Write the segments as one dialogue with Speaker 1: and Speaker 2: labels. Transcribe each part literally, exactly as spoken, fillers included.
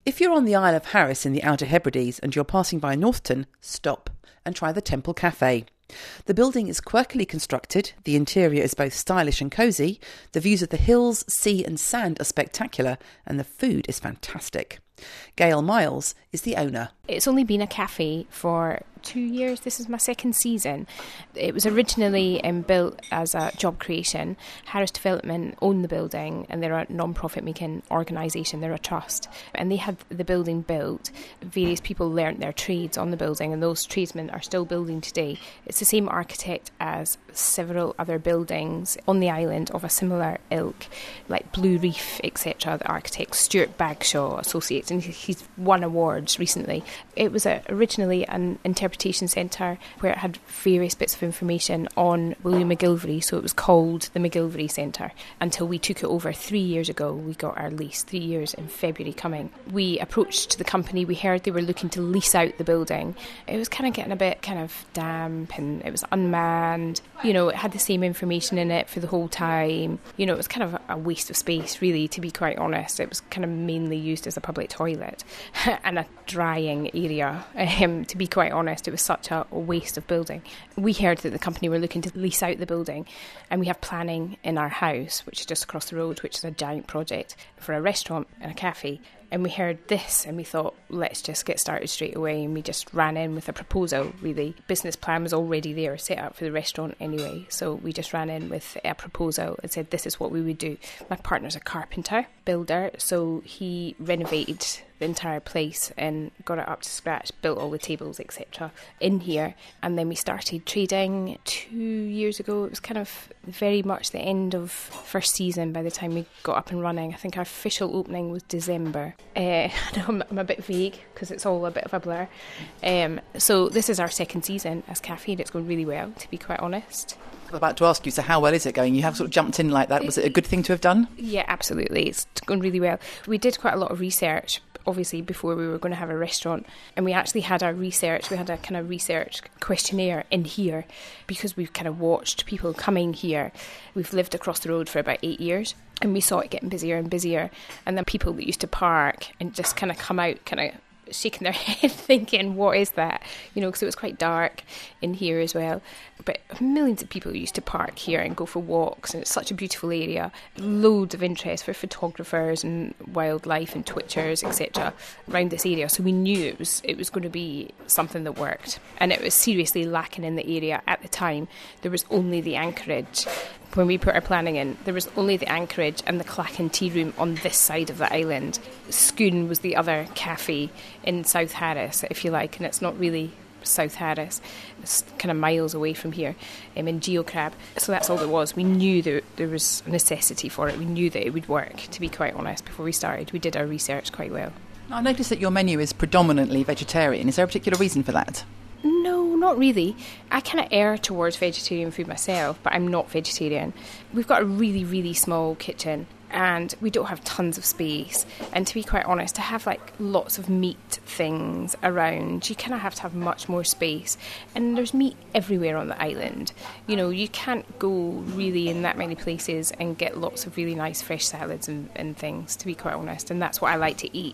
Speaker 1: If you're on the Isle of Harris in the Outer Hebrides and you're passing by Northton, stop and try the Temple Cafe. The building is quirkily constructed, the interior is both stylish and cosy, the views of the hills, sea and sand are spectacular, and the food is fantastic. Gail Miles is the owner.
Speaker 2: It's only been a cafe for two years. This is my second season. It was originally um, built as a job creation. Harris Development own the building, and they're a non-profit making organisation. They're a trust, and they had the building built. Various people learnt their trades on the building, and those tradesmen are still building today. It's the same architect as several other buildings on the island of a similar ilk, like Blue Reef, et cetera. The architect Stuart Bagshaw Associates, and he's won awards recently. It was a, originally an interpretation centre where it had various bits of information on William McGilvray, so it was called the McGilvray Centre until we took it over three years ago. We got our lease, three years in February coming. We approached the company, we heard they were looking to lease out the building. It was kind of getting a bit kind of damp and it was unmanned. You know, it had the same information in it for the whole time. You know, it was kind of a waste of space, really, to be quite honest. It was kind of mainly used as a public toilet and a drying area. Um, to be quite honest, it was such a waste of building. We heard that the company were looking to lease out the building, and we have planning in our house, which is just across the road, which is a giant project for a restaurant and a cafe. And we heard this and we thought, let's just get started straight away. And we just ran in with a proposal, really. Business plan was already there, set up for the restaurant anyway. So we just ran in with a proposal and said, this is what we would do. My partner's a carpenter, builder, so he renovated the entire place and got it up to scratch, built all the tables, et cetera in here. And then we started trading two years ago. It was kind of very much the end of first season by the time we got up and running. I think our official opening was December. Uh, I know I'm, I'm a bit vague because it's all a bit of a blur. Um, so this is our second season as Cafe, and it's going really well, to be quite honest.
Speaker 1: I'm about to ask you, so how well is it going? You have sort of jumped in like that. Was it a good thing to have done?
Speaker 2: Yeah, absolutely. It's going really well. We did quite a lot of research, obviously, before we were going to have a restaurant, and we actually had our research, we had a kind of research questionnaire in here because we've kind of watched people coming here. We've lived across the road for about eight years and we saw it getting busier and busier, and then people that used to park and just kind of come out kind of shaking their head thinking, what is that? You know, because it was quite dark in here as well. But millions of people used to park here and go for walks, and it's such a beautiful area. Loads of interest for photographers and wildlife and twitchers, et cetera around this area. So we knew it was it was going to be something that worked. And it was seriously lacking in the area at the time. There was only the anchorage. When we put our planning in, there was only the anchorage and the Clachan Tea Room on this side of the island. Scoon was the other cafe in South Harris, if you like, and it's not really South Harris. It's kind of miles away from here, um, in Geocrab. So that's all there was. We knew that there was a necessity for it. We knew that it would work, to be quite honest, before we started. We did our research quite well.
Speaker 1: I noticed that your menu is predominantly vegetarian. Is there a particular reason for that?
Speaker 2: No, not really. I kind of err towards vegetarian food myself, but I'm not vegetarian. We've got a really, really small kitchen and we don't have tons of space. And to be quite honest, to have like lots of meat things around, you kind of have to have much more space. And there's meat everywhere on the island. You know, you can't go really in that many places and get lots of really nice fresh salads and, and things, to be quite honest. And that's what I like to eat.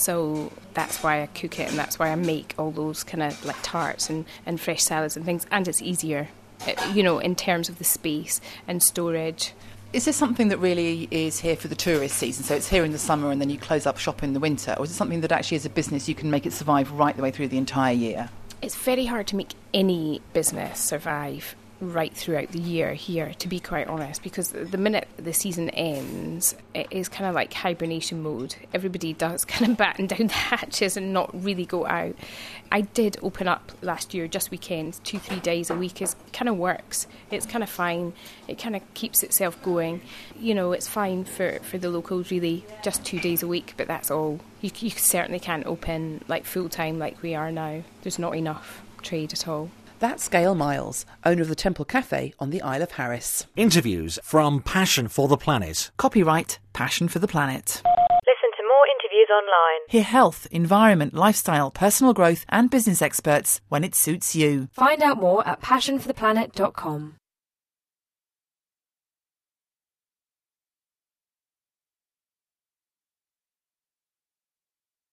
Speaker 2: So that's why I cook it, and that's why I make all those kind of like tarts and, and fresh salads and things. And it's easier, you know, in terms of the space and storage.
Speaker 1: Is this something that really is here for the tourist season? So it's here in the summer and then you close up shop in the winter? Or is it something that actually as a business you can make it survive right the way through the entire year?
Speaker 2: It's very hard to make any business survive right throughout the year here, to be quite honest, because the minute the season ends, it is kind of like hibernation mode. Everybody does kind of batten down the hatches and not really go out. I did open up last year, just weekends, two, three days a week. It kind of works. It's kind of fine. It kind of keeps itself going. You know, it's fine for, for the locals, really, just two days a week, but that's all. You, you certainly can't open like full-time like we are now. There's not enough trade at all.
Speaker 1: That's Gail Miles, owner of the Temple Cafe on the Isle of Harris.
Speaker 3: Interviews from Passion for the Planet.
Speaker 1: Copyright Passion for the Planet.
Speaker 4: Listen to more interviews online.
Speaker 1: Hear health, environment, lifestyle, personal growth and business experts when it suits you.
Speaker 4: Find out more at passion for the planet dot com.